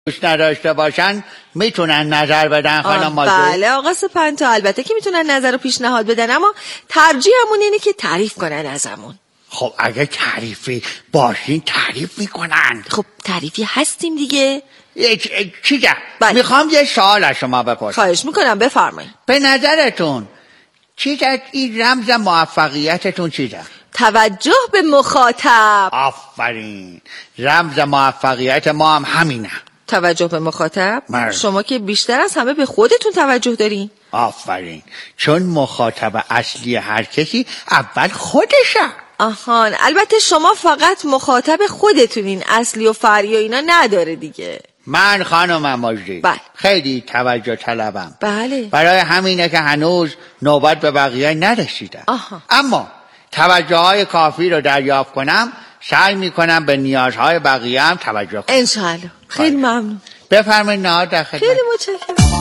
دوست نداشته باشن میتونن نظر بدن خانم مازو؟ بله آقا سپنتا، البته که میتونن نظر و پیشنهاد بدن، اما ترجیحمون اینه که تعریف کنن ازمون. خب اگه تعریفی باشین تعریف میکنن. خب تعریفی هستیم دیگه. چیزه؟ بله. میخوام یه سوال از شما بپرسم. خواهش میکنم بفرمایید. به نظرتون چیزه این رمز موفقیتتون چیزه؟ توجه به مخاطب. آفرین، رمز موفقیت ما هم همینه. توجه به مخاطب؟ مرد. شما که بیشتر از همه به خودتون توجه دارین. آفرین، چون مخاطب اصلی هر کسی اول خودشه. آهان، البته شما فقط مخاطب خودتونین، اصلی و فرعی و اینا نداره دیگه. من خانم ماجدی بله. خیلی توجه طلبم. بله. برای همینه که هنوز نوبت به بقیه نرسیدم. آها. اما توجه های کافی رو دریافت کنم سعی میکنم به نیازهای بقیه هم توجه کنم. انشالله. خیلی ممنون. بفرمایید نهار در خدمت. خیلی متشکرم.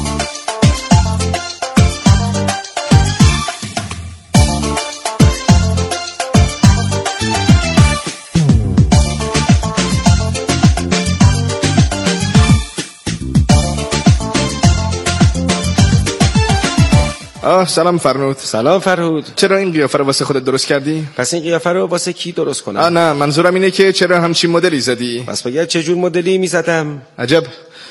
سلام فرنود. سلام فرهود. چرا این قیافه رو واسه خودت درست کردی؟ پس این قیافه رو واسه کی درست کنم؟ نه منظورم اینه که چرا همچین مدلی زدی؟ پس بگه چه جور مدلی میزدم؟ عجب.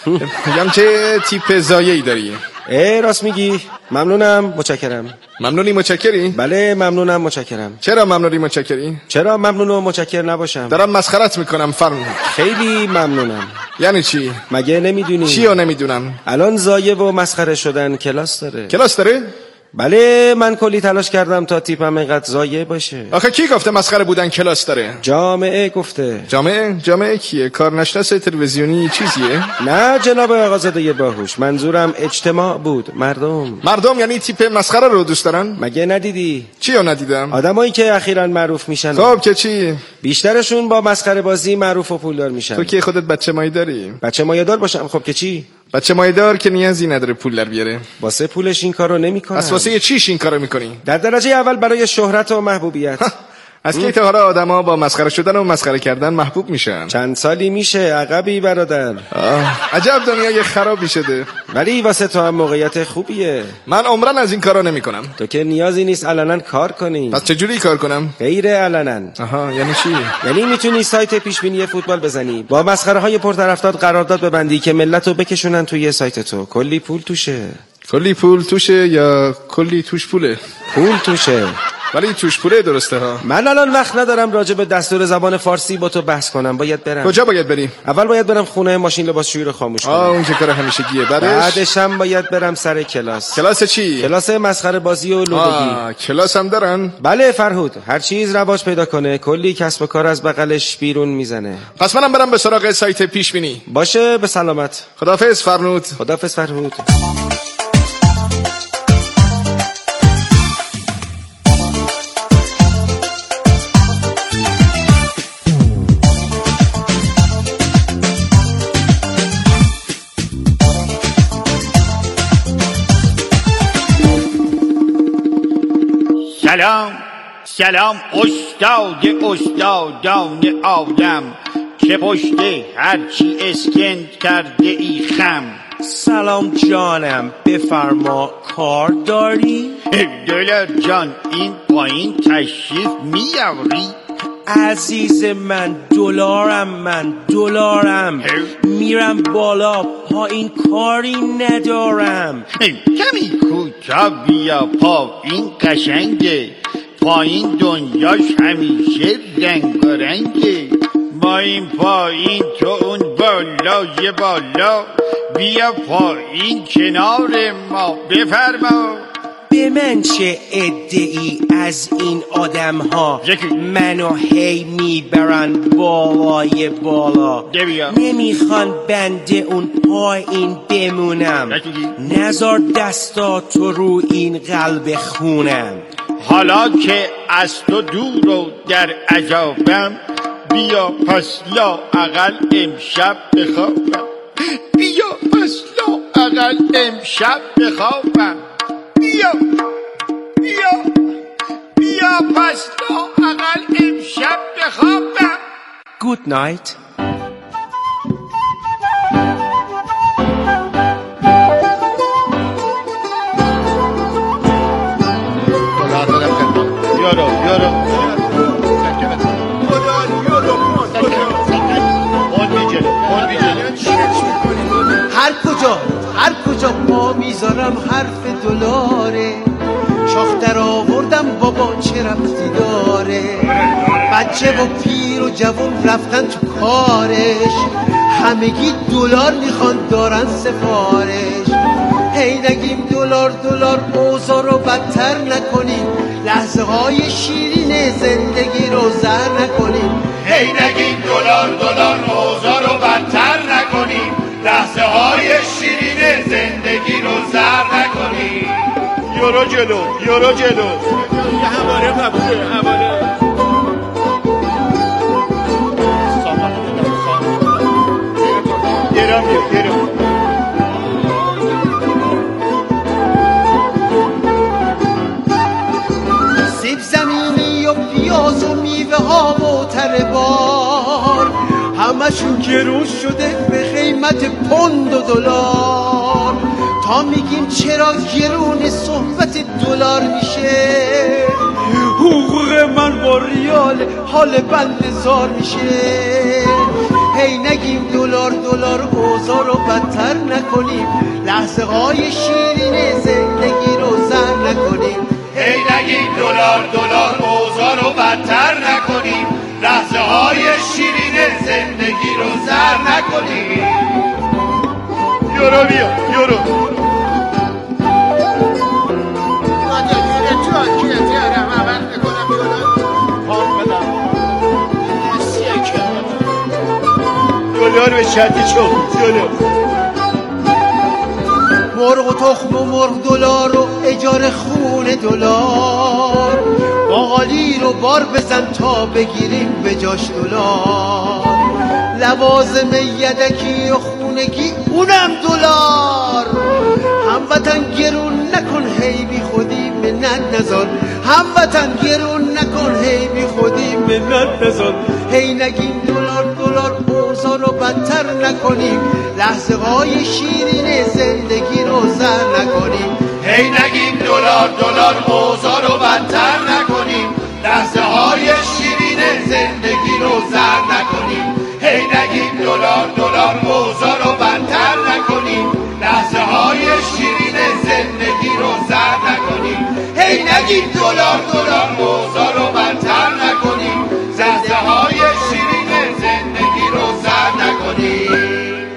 میگم چه تیپ زایه‌ای داری؟ راست میگی. ممنونم، متشکرم. ممنونی متشکری؟ بله ممنونم، متشکرم. چرا ممنونی متشکری؟ چرا ممنون و متشکر نباشم؟ دارم مسخرت میکنم فرنود. خیلی ممنونم. یعنی چی؟ مگه نمیدونی؟ چیو نمیدونم؟ الان زایه و مسخره شدن کلاس داره. کلاس داره؟ بله من کلی تلاش کردم تا تیپم اینقدر زایه باشه. آخه کی گفته مسخره بودن کلاس داره؟ جامعه گفته. جامعه کیه؟ کارنشناس تلویزیونی چیزیه؟ نه جناب آقازاده باهوش، منظورم اجتماع بود. مردم یعنی تیپ مسخره رو دوست دارن؟ مگه ندیدی؟ چیو ندیدم؟ آدمایی که اخیراً معروف میشن. خب که چی؟ بیشترشون با مسخره بازی معروف و پولدار میشن. تو که خودت بچه مایی داری؟ بچه مایه‌دار باشم خب که چی؟ بچه مایه‌دار که نیازی نداره پول در بیاره. واسه پولش این کارو نمیکنه. از واسه چیش این کارو میکنی؟ در درجه اول برای شهرت و محبوبیت. از کی تا حالا آدما با مسخره شدن و مسخره کردن محبوب میشن؟ چند سالی میشه عقبی برادر. عجب دنیای خرابی شده. ولی واسه تو هم موقعیت خوبیه. من عمرن از این کارا نمیکنم. تو که نیازی نیست علنا کار کنی. پس چجوری کار کنم؟ غیر علنا. آها یعنی چی؟ یعنی میتونی سایت پیش بینی فوتبال بزنی، با مسخره های پرطرفدار قرارداد ببندی که ملتو بکشونن توی سایت تو. کلی پول توشه. کلی پول توشه یا کلی توش پوله؟ پول توشه. ولی توش پوله درسته ها. من الان وقت ندارم راجع به دستور زبان فارسی با تو بحث کنم. باید برم. کجا باید بریم؟ اول باید برم خونه ماشین لباسشویی رو خاموش کنم. اون که کار همیشگیه. بعدش هم باید برم سر کلاس. کلاس چی؟ کلاس مسخره بازی و لودگی. کلاس هم دارن؟ بله فرهود، هر چیز رواج پیدا کنه کلی کسب و کار از بغلش بیرون میزنه. پس منم برم به سراغ سایت پیش بینی. باشه به سلامت. خداحافظ فرنود. خداحافظ فرهود. سلام استادان عالم که پشت هرچی اسکند کرده ای خم. سلام جانم بفرما کار داری؟ دلار جان این پایین تشریف میاری؟ عزیز من دلارم میرم بالا پایین کاری ندارم. کمی کوتاه بیا پایین قشنگه، پایین دنیاش همیشه رنگ و رنگه. ما این پایین تو اون بالای بالا، بیا پایین کنار ما بفرما. به من چه ادعی از این آدم ها، منو هی میبرن بالای بالا، نمیخوان بنده اون پایین بمونم. نذار دستاتو رو این قلب خونم. حالا که از تو دور و در عذابم، بیا پس لااقل امشب بخوابم. بیا پس لااقل امشب بخوابم. بیا پس لااقل امشب بخوابم. Good night. چه ربطی داره؟ بچه و پیر و جوان رفتن تو کارش، همگی دلار میخوان دارن سفارش. هی نگیم دلار دلار اوضاع رو بدتر نکنیم، لحظه های شیرین زندگی رو زهر نکنیم. هی نگیم دلار دلار اوضاع رو بدتر نکنیم، لحظه های شیرین زندگی رو زهر نکنیم. یورو جلو یورو جلو هماره قبوله هماره گرام سیب زمینی و پیاز و میوه ها و تر بار همشون گرون شده به قیمت پوند و دلار. تا میگیم چرا گرون صحبت دلار میشه، حقوق من با ریال حال بند زار میشه. هی نگیم دلار دلار اوضاع رو بدتر نکنیم، لحظه های شیرین زندگی رو زهر نکنیم. هی نگیم دلار دلار اوضاع رو بدتر نکنیم، لحظه های شیرین زندگی رو زهر نکنیم. یورو بیا یورو دلار به شرطی چون جلو مرغ و تخم و مرغ دلار و اجاره خونه دلار، باقالی رو بار بزن تا بگیریم به جاش دلار. لوازم یدکی و خونگی اونم دلار، هموطن گرون نکن هی بی خودی منت نزار. هموطن گرون نکن هی بی خودی منت نزار. هی نگیم دلار دلار اوضاع رو بدتر نکنیم، لحظه های شیرین زندگی رو زهر نکنیم. هی نگیم دلار دلار اوضاع رو بدتر نکنیم، لحظه های شیرین زندگی رو زهر نکنیم. هی نگیم دلار دلار اوضاع رو بدتر نکنیم، لحظه های شیرین زندگی رو زهر نکنیم. هی نگیم دلار دلار اوضاع رو بدتر نکنیم، لحظه های شیرین زندگی رو زهر نکنیم.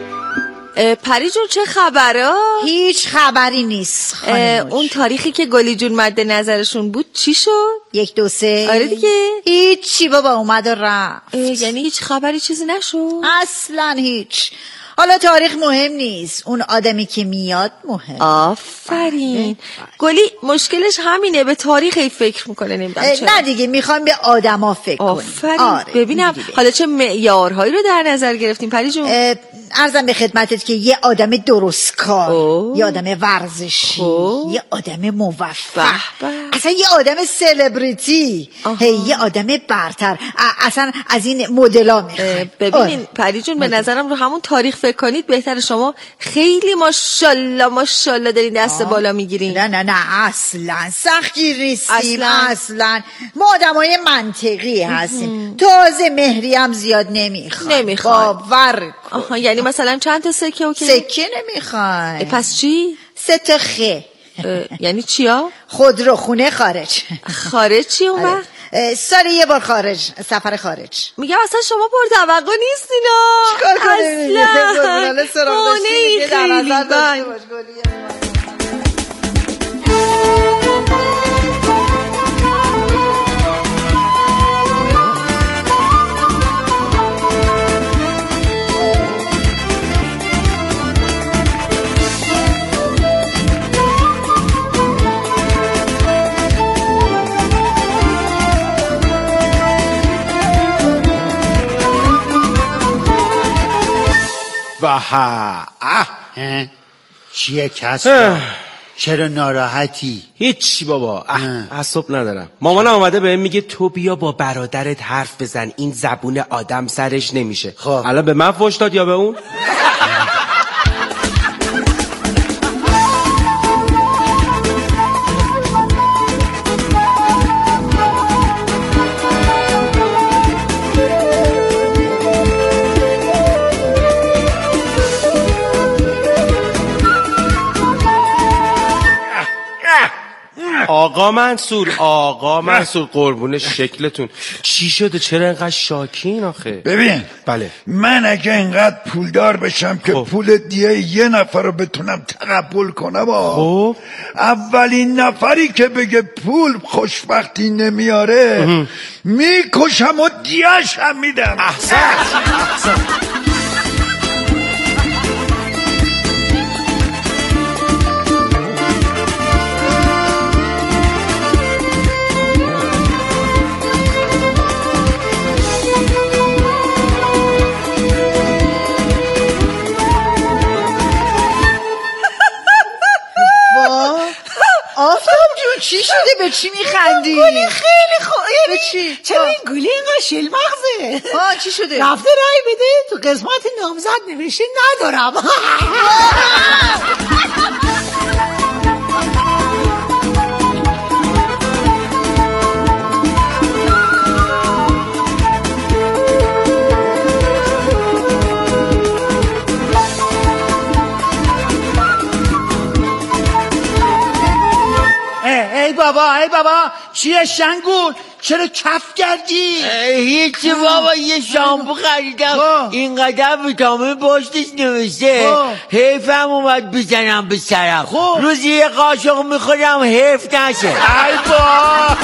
پری جون چه خبره؟ هیچ خبری نیست اون تاریخی که گلی جون مد نظرشون بود چی شد؟ 1 2 3 آره دیگه. هیچی بابا اومد و رفت. یعنی هیچ خبری چیزی نشد؟ اصلا هیچ. حالا تاریخ مهم نیست، اون آدمی که میاد مهم. آفرین. گلی مشکلش همینه، به تاریخ فکر میکنه. نمیدونم چرا. نه دیگه میخوایم به آدما فکر کنیم. آفرین. آره. ببینم حالا چه معیارهایی رو در نظر گرفتیم پری جون؟ عرضم به خدمتت که یه آدم درستکار، یه آدم ورزشی، یه آدم موفق، اصلا یه آدم سلبریتی، یه آدم برتر، اصلا از این مدلا میخوایم. ببینین پری جون به نظرم رو همون تاریخ فکر کنید بهتره. شما خیلی ماشاءالله دارین دست بالا میگیرین. نه اصلا سختگیر نیستیم اصلا. ما آدمای منطقی هستیم. تازه مهری هم زیاد نمیخوایم. باور کن. یعنی مثلا چند تا سکه اوکی؟ سکه نمیخوایم. پس چی؟ 3 تا خه. یعنی چیا؟ خودرو خونه خارج. خارج چی اون وقت؟ سال یه بار خارج، سفر خارج. میگم اصلا شما پرتوقع نیستینا. چیکار کنیم؟ اصلا خونه خیلی چیه کس؟ چرا ناراحتی؟ هیچی بابا، اعصاب ندارم. مامانم اومده بهم میگه تو بیا با برادرت حرف بزن، این زبون آدم سرش نمیشه. خب الان به من فوش داد یا به اون؟ آقا منصور قربون شکلتون چی شده؟ چرا اینقدر شاکین آخه؟ ببین بله من اگه اینقدر پولدار بشم که پول دیه یه نفر رو بتونم تقبل کنم خب اولین نفری که بگه پول خوشبختی نمیاره میکشم و دیهش هم میدم. احسن. آفتاب جون چی شده؟ به چی میخندی؟ گلی خیلی خوب. به چی؟ چرا این گلی اینقدر شلمغزه؟ چی شده؟ رفته رای بده تو قسمت نامزد نوشته ندارم. ای بابا چیه شنگول؟ چرا کف کردی؟ هیچی بابا یه شامپو خریدم اینقدر ویتامین پشتش نوشته حیفم اومد بزنم به سرم روزی یه قاشق میخورم حیف نشه. ای با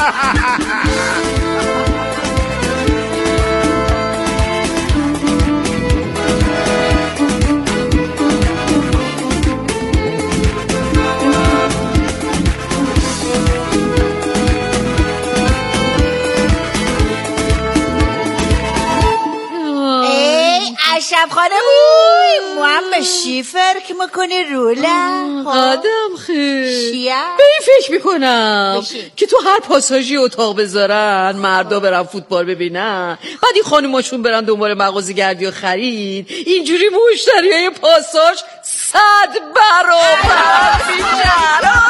شب خانم موام شیفر که میکنی روله آدم خیلی چیه؟ به این فکر میکنم که تو هر پاساژی اتاق بذارن مردا برن فوتبال ببینن بعد این خانماشون برن دنبال مغازه گردی و خرید اینجوری مشتری های پاساژ 100 برابر میشن.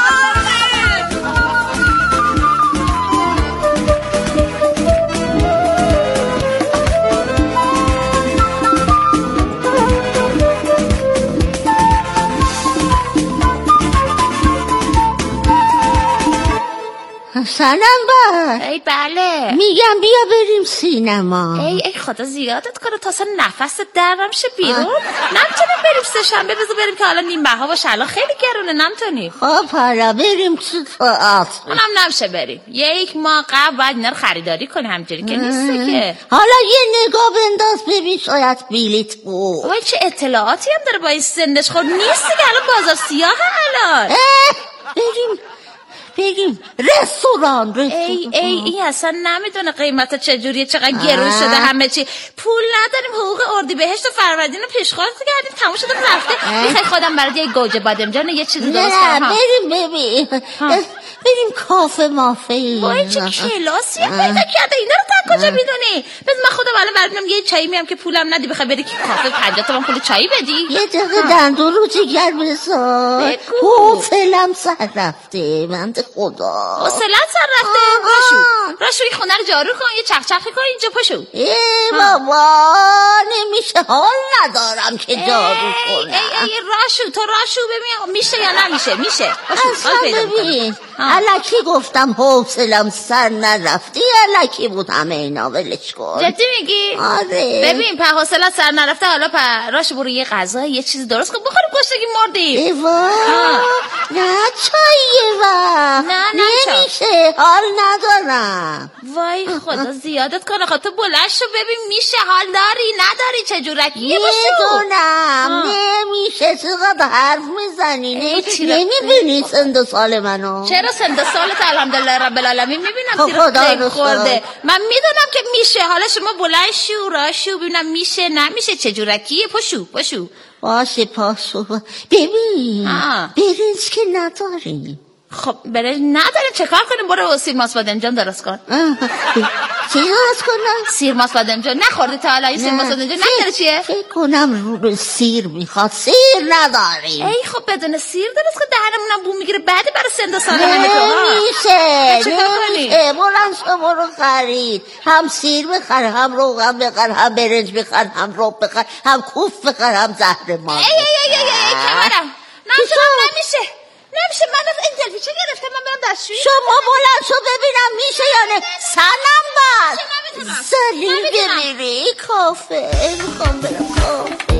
سنم بر ای بله میگم بیا بریم سینما. ای خدا زیادت کنه تا اصلا نفست در نمیشه بیرون. نمیتونیم بریم سه‌شنبه بریم که حالا نیم بها باشه الان خیلی گرونه نمیتونیم. خب حالا بریم تو تئاتر. اونم نمیشه بریم یک ماه قبل باید اینا رو خریداری کنیم همجوری که نیسته که. حالا یه نگاه بنداز ببین شاید بلیط بود. وای چه اطلاعاتی هم داره با این سنش خود نیسته که الان بازار سیاه الان. بریم رستوران. ای این اصلا نمیدونه قیمت چجوریه چقدر گرون شده همه چی. پول نداریم حقوق اردیبهشت و فروردین رو پیشخواست کردیم تموم شده رفته. میخوای خودم برات یه گوجه بادمجان یه چیزی درست کنم؟ بریم کافه مافه. وای چه کلاسیه پیدا کرده اینا رو تا کجا میدونی؟ بس من خودم الان براتم یه چایی میام که پولم ندی بخوای بری کافه 50 تومن پول چایی بدی. یه دقیقه دندون رو جگر بذار. حوصله‌ام سر رفته بنده خدا. حوصله‌ات سر رفته؟ راشو این خونه رو جارو کن یه چخچخی کن اینجا پاشو. ای بابا نمیشه حال ندارم که جارو کنم. ای راشو ببین میشه یا نمیشه؟ میشه. اصلا ببین الکی گفتم حوصله‌ام سر نرفتی الکی بود همه اینا ولش کن. جدی میگی؟ آره. ببین په حوصله‌ات سر نرفته حالا راش برو یه غذا یه چیزی درست کن بخوریم گشتگی مردیم. ایوا نه چاییه نه نمیشه حال ندارم. وای خدا زیادت کنه خب تو بلند شو ببین میشه حال داری نداری چه جورکیه باشو. میدونم نمیشه چقدر حرف میزنی نمیبینی سند سال منو. چرا سند سالت الحمدلله رب العالمین میبینم خدا خورده. من میدونم که میشه حالا شما بلند شو راشو ببینم میشه نمیشه چه جورکیه پاشو باشه پاشو ببین برنج که نداریم. خب برنج نداریم چه کار کنیم؟ برو سیرماس بادمجان درست کن. چی درست کنم؟ سیرماس بادمجان نخوردی تا حالا این سیرماس بادمجان نمیدونی چیه؟ فکر کنم رو سیر میخواد سیر نداریم. ای خب بدون سیر درست کن دهنمونم بو میگیره بعد برای سند سال من نمیشه برو خرید هم سیر بخر هم روغن بخر هم برنج بخر هم رب بخر هم کوف بخر هم زهر مار. ای کمرم نمیشه نمیشه، من از این دلپیچه گرفتم، من برم دستشویی. شما بلند شو ببینم میشه یا نه. سنم بر سلیم بمیری کافه، میخوام برم کافه.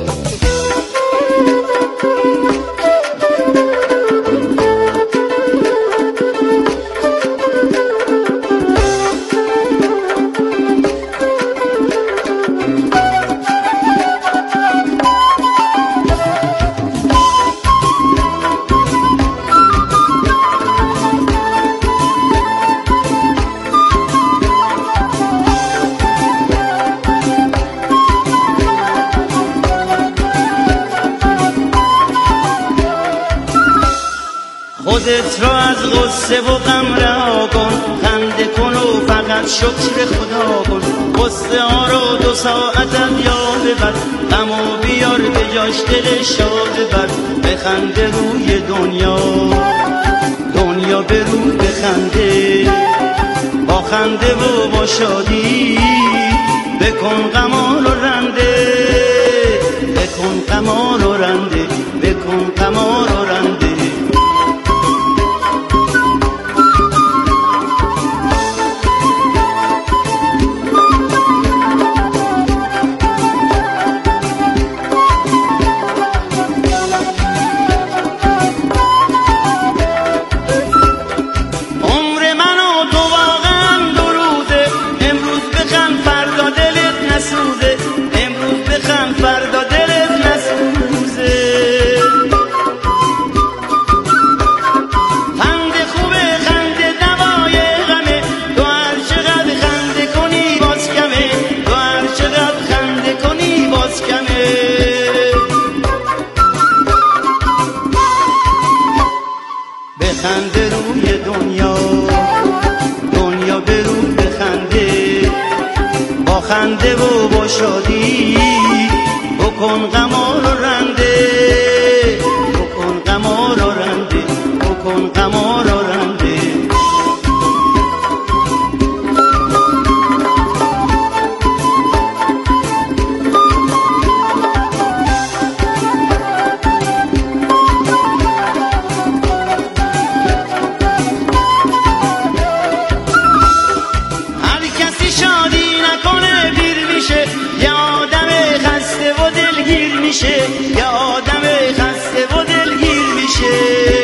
خودت را از غصه و غم رها کن، خنده کن و فقط شکر خدا کن. غصه ها رو 2 ساعت از یاد ببر، غمو بیار به جاش دل شاد ببر. بخنده روی دنیا، دنیا به رو بخنده، با خنده و با شادی بکن غمان و رنده، بکن غمان و رنده، بکن غمان و رنده. بخنده روی دنیا، دنیا به رو بخنده، با خنده و با شادی بکن غمان و رنده، بکن غمان و رنده، بکن غمان و رنده. یه آدم خسته و دلگیر میشه،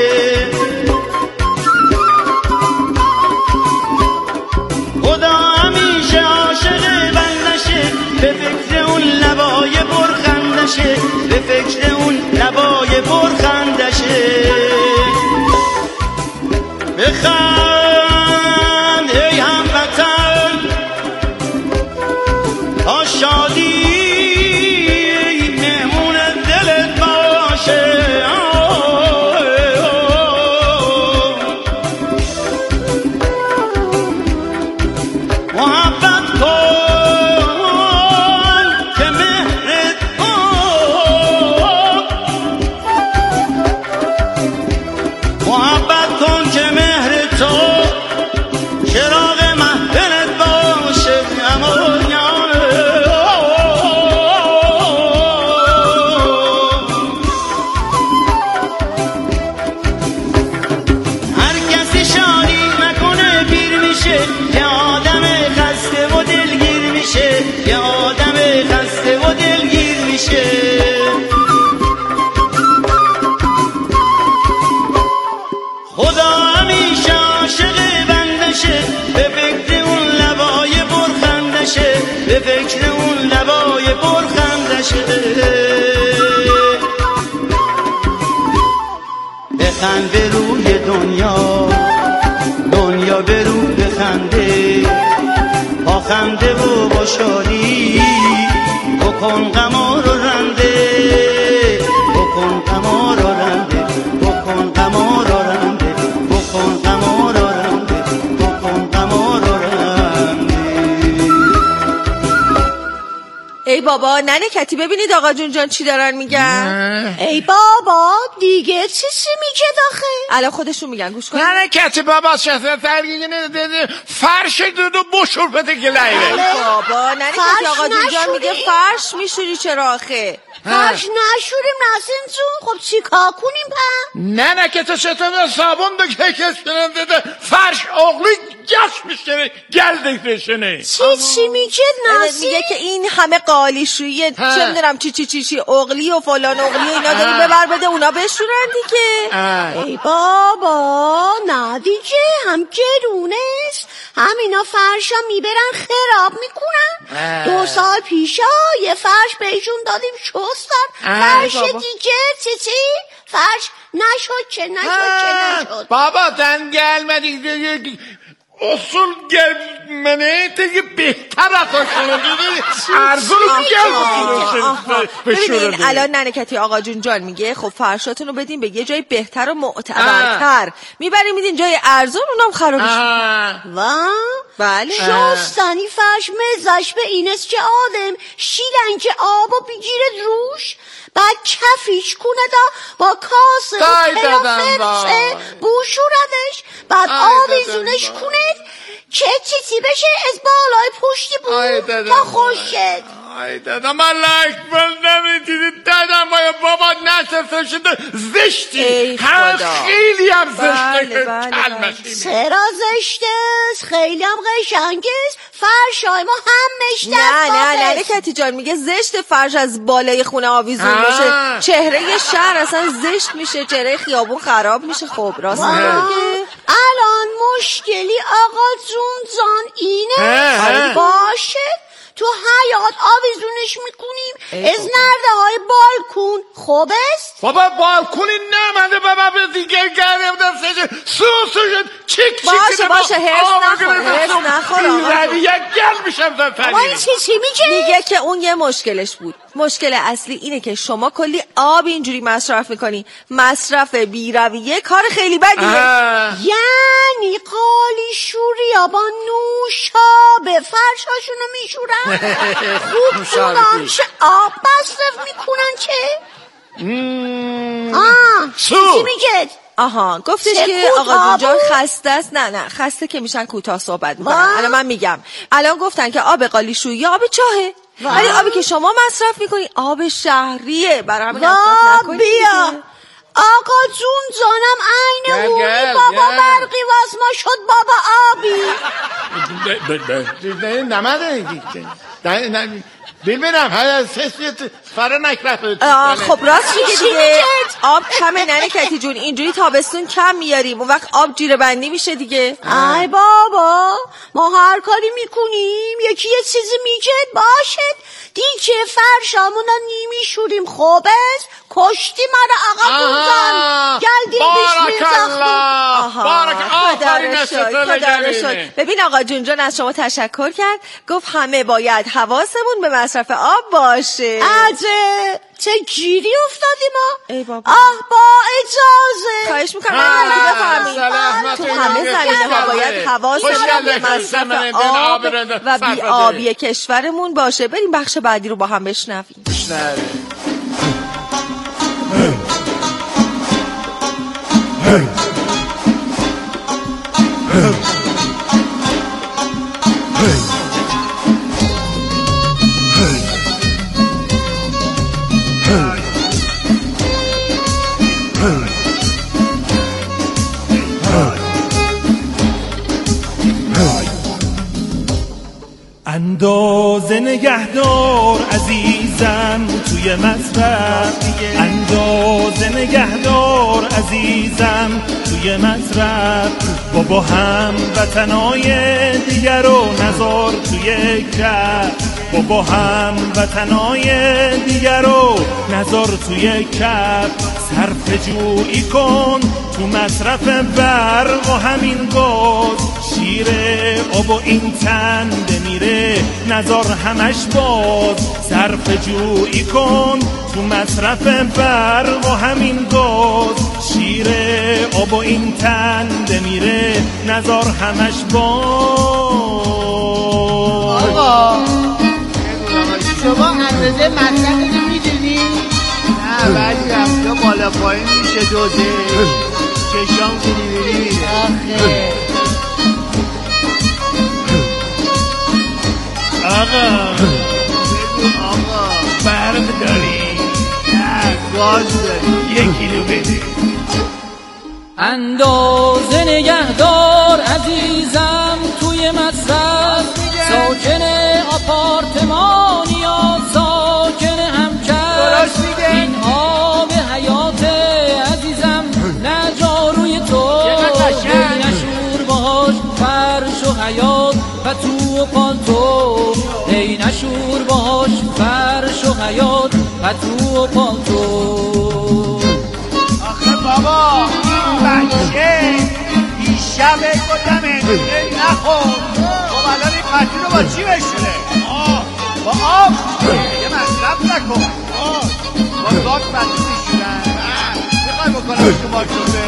خدا همیشه عاشق بندشه، به فکر اون لبای پرخندشه، به فکر اون لبای پرخندشه. بخند ای هموطن تا شادی یه آدم خسته و دلگیر میشه. خدا همیشه عاشق بندشه، به فکر اون لبای پرخندشه، به فکر اون لبای پرخندشه. بخند به روی دنیا، دنیا به رو بخنده، با خنده و با شادی بکن غمار و رنده، بکن غمار و رنده، بکن غمار و رنده، بکن غمار و رنده، بکن غمار و رنده. ای بابا ننه کتی ببینید آقا جون چی دارن میگن. ای بابا دیگه چی میگه داخل؟ الان خودشون میگن گوش کن. ننه کتی بابا شخصا ترگیگه فرش دودو بشور بده گلایه. بابا ننه کتی آقا جون میگه فرش میشوری چرا آخه؟ فرش نشوریم نسیم جون. خب چی کار کنیم پا؟ نه که تو شتون صابون دو که کشنن دیده فرش اغلی گش میشکنه گلده کشنه. چی میگه نسیم؟ میگه که این همه قالیشویی چه میدونم چی اغلی و فلان اغلی و اینا داری ببر بده اونا بشورن دیگه. ای بابا نه دیگه هم گرونست. همینا فرشا میبرن خراب میکنن. 2 سال پیشا یه فرش بهشون دادیم شستن. فرش دیگه چی؟ فرش نشد که نشد. بابا دنگل مدی اصول گل منه دیگه بهتر اتاشونه دیدی ارزون گل ببینین الان ننه کتی آقا جان میگه خب فرشاتون رو بدین به یه جای بهتر و معتبرتر میبریم میدین جای ارزون اونام خرابش. بله شستنی فرش مزش به اینست که آدم شیلن که آبو بگیره روش بعد کفیش کنه با کاسه و پلافرسه بوشوردش بعد آویزونش کنه که چیزی بشه از بالای پشتی بود تا خوشت. ای دادا من لایک نمیدیدی دادم بابا نشسته شده زشتی خیلی هم زشته. چرا زشته؟ خیلی هم قشنگه. فرشای ما همش نه کتی جان میگه زشت فرش از بالای خونه آویزون باشه چهره شهر اصلا زشت میشه چهره خیابون خراب میشه. خب راست میگه. الان مشکلی آقا جون اینه باشه تو حیات آویزونش میکنیم از نرده های بالکون. خوب است؟ بابا بالکونی نمنده بابا به دیگه گرم دستشه سوسوشد چیک باشه هرس نخور یک گل میشم در تنیم. چی میگه که اون یه مشکلش بود. مشکل اصلی اینه که شما کلی آب اینجوری مصرف میکنی. مصرف بیرویه کار خیلی بدیه. یعنی قالی شوریا با نوشابه فرشاشونو میشورن خوب دونم چه آب مصرف میکنن که چی میگه؟ گفتش که آقا جون خسته است. نه خسته که میشن کوتاه صحبت میکنن. الان من میگم الان گفتن که آب قالیشویی آب چاهه ولی آبی که شما مصرف میکنی آب شهریه. برای همین مصرف نکنید. آقا جون جانم عین هوی بابا برقی واس ما شد بابا آبی نمده ببینم های سیست فرا نکرفت. خب راست میگه دیگه آب کمه ننه کتی جون اینجوری تابستون کم میاریم اون وقت آب جیره بندی میشه دیگه. ای بابا ما هر کاری میکنیم یکی یه چیزی میگه باشد دیگه فرشامونو نیمیشوریم. خوب است کشتی من آقا جون گلدیم پیش بارک شد. ببین آقا جون از شما تشکر کرد گفت همه باید حواسمون به مصرف آب باشه. عجب چه گیری افتادیم ما. ای بابا با اجازه خواهش میکنم بفرمایید. تو همه زمینه ها باید حواسمون به مصرف آب و بی آبی کشورمون باشه. بریم بخش بعدی رو با هم بشنویم. اندازه نگهدار عزیزم توی مصرف اندازه نگهدار عزیزم توی مصرف بابا هم وطنای دیگر رو نذار توی کف بابا هم وطنای دیگر رو نذار توی کف صرف جویی کن تو مصرف برق و همین گاز شیر آب و این تن بمیره نذار همش باز صرف جویی کن تو مصرف برق و همین گاز شیر آب و این تن بمیره نذار همش باز. شما اندازه مصرف اینو میدونی؟ نه ولی رفته بالا پایین میشه دوزه چشام کنی میره آخه آقا بگو آقا برق داری؟ نه گاز داری 1 کیلو بده. اندازه نگهدار عزیزم توی مصرف، ساکن آپارتمان یا ساکن همکر، این آب حیات عزیزم نه جاروی تو، ای نشور باش فرش و حیات و تو و پالتو، ای نشور باش فرش و حیات و تو و پالتو. آخه بابا این بچه دیشب گفتم انگلیه نخور. خب الان این پتی رو با چی بشونه؟ با آب یه مصرف نکن. با گاز پتی میشونن میخوای بکنم تو ماشونه.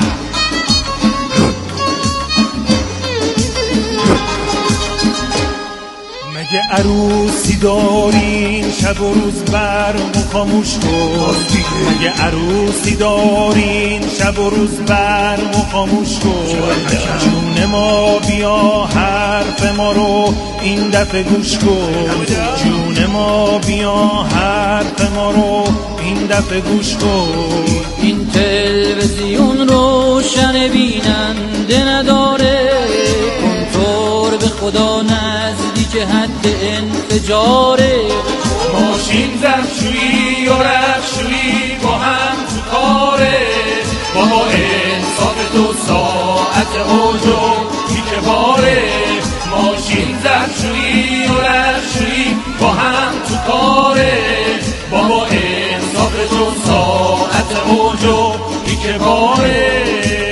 مگه عروسی دارین شب و روز برق و خاموش کن، مگه عروسی دارین شب و روز برق و خاموش کن، جون ما بیا حرف ما رو این دفعه گوش کن، جون ما بیا حرف ما رو این دفعه گوش کن. این تلویزیون روشن بیننده نداره، کنتور به خدا نزدیک حد انفجاره، ماشین ظرفشویی و رختشویی با هم تو کاره، بابا انصاف 2 ساعت اوجو که باره، ماشین ظرفشویی و رختشویی با هم تو کاره، بابا انصاف 2 ساعت اوجو که باره.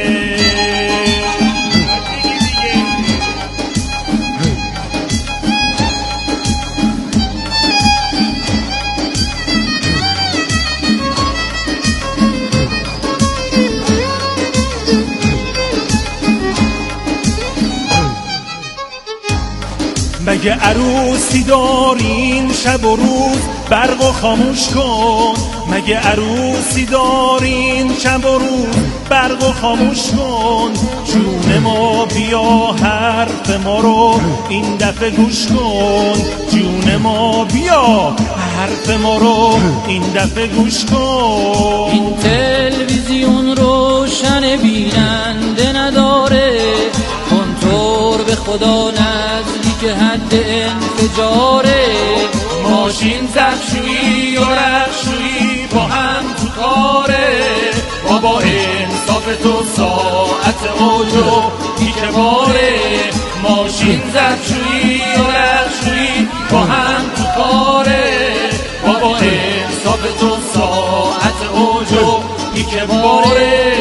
مگه عروسی دارین شب و روز برق و خاموش کن، مگه عروسی دارین شب و روز برق و خاموش کن، جون ما بیا حرف ما رو این دفعه گوش کن، جون ما بیا حرف ما رو این دفعه گوش کن. این تلویزیون روشن بیننده نداره، کنتور به خدا نزدیک حد انفجاره، ماشین ظرفشویی و رختشویی با هم تو کاره، بابا انصاف 2 ساعت اوجو که باره، ماشین ظرفشویی و رختشویی با هم تو کاره، بابا انصاف 2 ساعت اوجو که باره.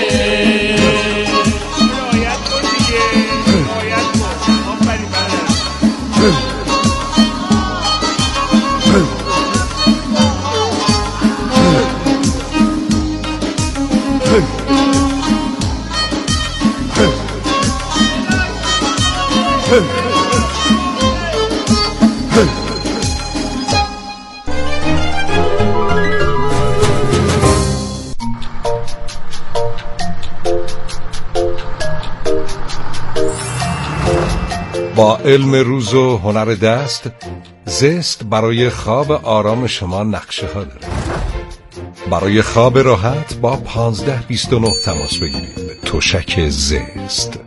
با علم روز و هنر دست، زست برای خواب آرام شما نقشه ها داره. برای خواب راحت با 1529 تماس بگیرید. تشک زست.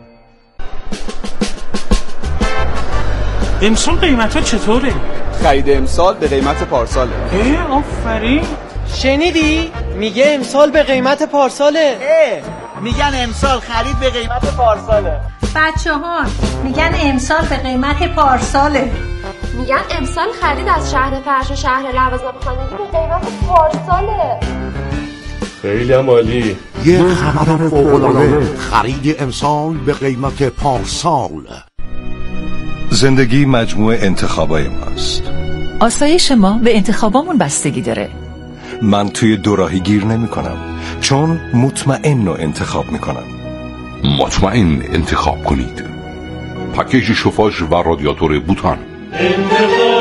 امسال قیمت ها چطوره؟ خرید امسال به قیمت پارساله. آفرین. شنیدی؟ میگه امسال به قیمت پارساله. میگن امسال خرید به قیمت پارساله. بچه‌ها میگن امسال به قیمت پارساله. میگن امسال خرید از شهر فرش و شهر لوازم خانگی به قیمت پارساله. خیلی عالی. یه خبر فوق‌العاده، خرید امسال به قیمت پارسال. زندگی مجموعه انتخابای ماست. آسایش ما به انتخابامون بستگی داره. من توی دوراهی گیر نمی کنم، چون مطمئن رو انتخاب می کنم. مطمئن انتخاب کنید. پکیج شوفاژ و رادیاتور بوتان. انتخاب